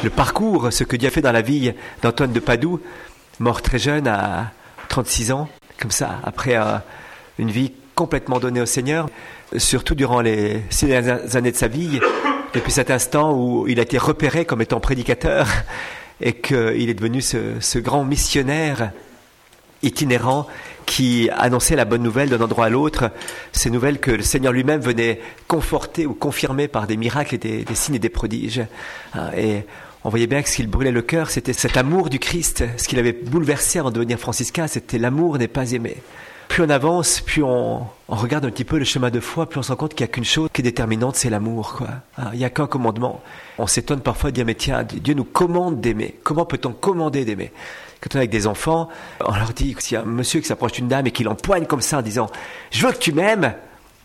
le parcours, ce que Dieu a fait dans la vie d'Antoine de Padoue, mort très jeune à 36 ans, comme ça, après une vie complètement donnée au Seigneur, surtout durant les 6 dernières années de sa vie, depuis cet instant où il a été repéré comme étant prédicateur et qu'il est devenu ce grand missionnaire itinérant qui annonçait la bonne nouvelle d'un endroit à l'autre, ces nouvelles que le Seigneur lui-même venait conforter ou confirmer par des miracles et des signes et des prodiges. Et on voyait bien que ce qui le brûlait le cœur, c'était cet amour du Christ. Ce qui l'avait bouleversé avant de devenir franciscain, c'était l'amour n'est pas aimé. Plus on avance, plus on regarde un petit peu le chemin de foi, plus on se rend compte qu'il n'y a qu'une chose qui est déterminante, c'est l'amour, quoi. Il n'y a qu'un commandement. On s'étonne parfois de dire, mais tiens, Dieu nous commande d'aimer. Comment peut-on commander d'aimer? Quand on est avec des enfants, on leur dit, s'il y a un monsieur qui s'approche d'une dame et qui l'empoigne comme ça en disant, je veux que tu m'aimes,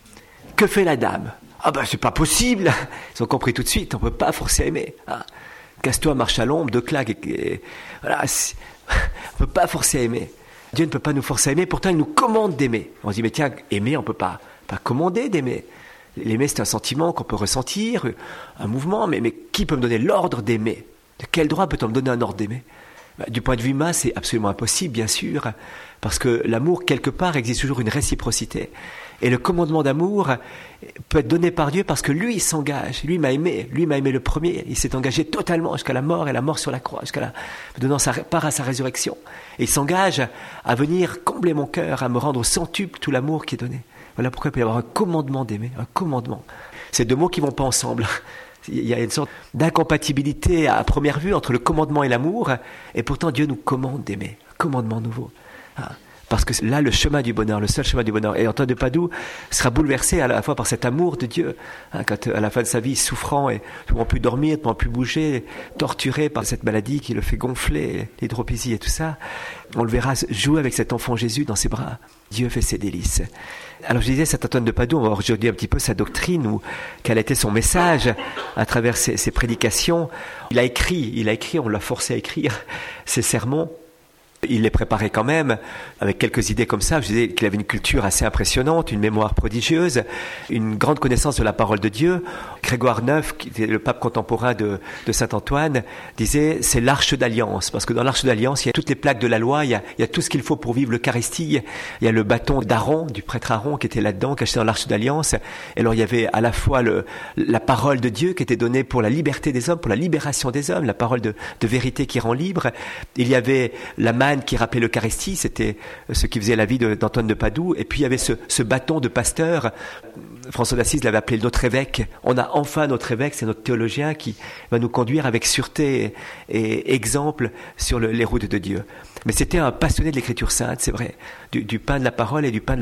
que fait la dame? Ah ben, c'est pas possible. Ils ont compris tout de suite, on ne peut pas forcer à aimer. Casse-toi, marche à l'ombre, 2 claques, et voilà, on ne peut pas forcer à aimer. Dieu ne peut pas nous forcer à aimer, pourtant il nous commande d'aimer. On se dit, mais tiens, aimer, on ne peut pas commander d'aimer. L'aimer, c'est un sentiment qu'on peut ressentir, un mouvement, mais qui peut me donner l'ordre d'aimer? De quel droit peut-on me donner un ordre d'aimer? Du point de vue humain, c'est absolument impossible, bien sûr, parce que l'amour, quelque part, existe toujours une réciprocité. Et le commandement d'amour peut être donné par Dieu parce que lui, il s'engage. Lui m'a aimé le premier. Il s'est engagé totalement jusqu'à la mort et la mort sur la croix, donnant sa part à sa résurrection. Et il s'engage à venir combler mon cœur, à me rendre au centuple tout l'amour qui est donné. Voilà pourquoi il peut y avoir un commandement d'aimer, un commandement. C'est 2 mots qui ne vont pas ensemble. Il y a une sorte d'incompatibilité à première vue entre le commandement et l'amour, et pourtant Dieu nous commande d'aimer, un commandement nouveau. Parce que là, le chemin du bonheur, le seul chemin du bonheur. Et Antoine de Padoue sera bouleversé à la fois par cet amour de Dieu, quand à la fin de sa vie, souffrant et ne pouvant plus dormir, ne pouvant plus bouger, torturé par cette maladie qui le fait gonfler, l'hydropésie et tout ça, on le verra jouer avec cet enfant Jésus dans ses bras. Dieu fait ses délices. Alors je disais, cet Antoine de Padoue, on va voir aujourd'hui un petit peu sa doctrine, ou quel était son message à travers ses prédications. Il a écrit, on l'a forcé à écrire ses sermons. Il les préparait quand même, avec quelques idées comme ça. Je disais qu'il avait une culture assez impressionnante, une mémoire prodigieuse, une grande connaissance de la parole de Dieu. Grégoire IX, qui était le pape contemporain de Saint-Antoine, disait c'est l'arche d'alliance, parce que dans l'arche d'alliance, il y a toutes les plaques de la loi, il y a tout ce qu'il faut pour vivre l'Eucharistie. Il y a le bâton d'Aaron, du prêtre Aaron, qui était là-dedans, caché dans l'arche d'alliance. Et alors il y avait à la fois la parole de Dieu qui était donnée pour la liberté des hommes, pour la libération des hommes, la parole de vérité qui rend libre. Il y avait la manne qui rappelait l'Eucharistie, c'était ce qui faisait la vie d'Antoine de Padoue. Et puis il y avait ce bâton de pasteur. François d'Assise l'avait appelé notre évêque. On a enfin notre évêque, c'est notre théologien qui va nous conduire avec sûreté et exemple sur les routes de Dieu. Mais c'était un passionné de l'Écriture sainte, c'est vrai, du pain de la parole et du pain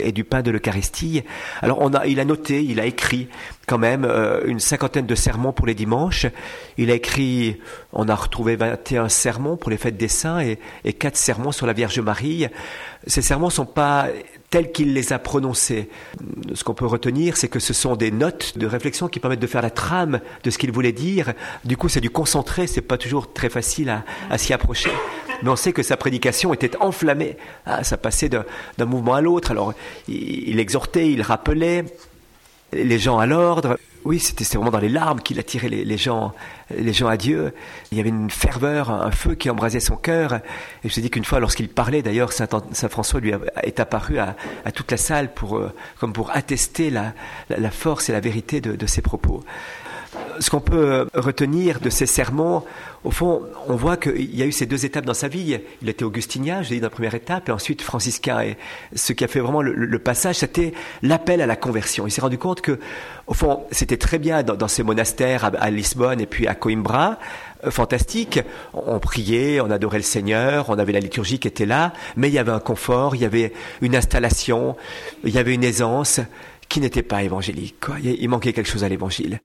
de l'Eucharistie. Alors il a écrit quand même une 50aine de sermons pour les dimanches. Il a écrit, on a retrouvé 21 sermons pour les fêtes des saints et 4 sermons sur la Vierge Marie. Ces sermons ne sont pas tels qu'il les a prononcés. Ce qu'on peut retenir, c'est que ce sont des notes de réflexion qui permettent de faire la trame de ce qu'il voulait dire. Du coup, c'est du concentré, c'est pas toujours très facile à s'y approcher. Mais on sait que sa prédication était enflammée. Ça passait d'un mouvement à l'autre. Alors, il exhortait, il rappelait les gens à l'ordre. Oui, c'était vraiment dans les larmes qu'il attirait les gens à Dieu. Il y avait une ferveur, un feu qui embrasait son cœur. Et je me dis qu'une fois, lorsqu'il parlait, d'ailleurs, Saint François lui est apparu à toute la salle comme pour attester la force et la vérité de ses propos. Ce qu'on peut retenir de ces sermons, au fond, on voit qu'il y a eu ces 2 étapes dans sa vie. Il était augustinien, je l'ai dit dans la première étape, et ensuite franciscain. Et ce qui a fait vraiment le passage, c'était l'appel à la conversion. Il s'est rendu compte que, au fond, c'était très bien dans ces monastères à Lisbonne et puis à Coimbra, fantastique. On priait, on adorait le Seigneur, on avait la liturgie qui était là, mais il y avait un confort, il y avait une installation, il y avait une aisance qui n'était pas évangélique, quoi. Il manquait quelque chose à l'évangile.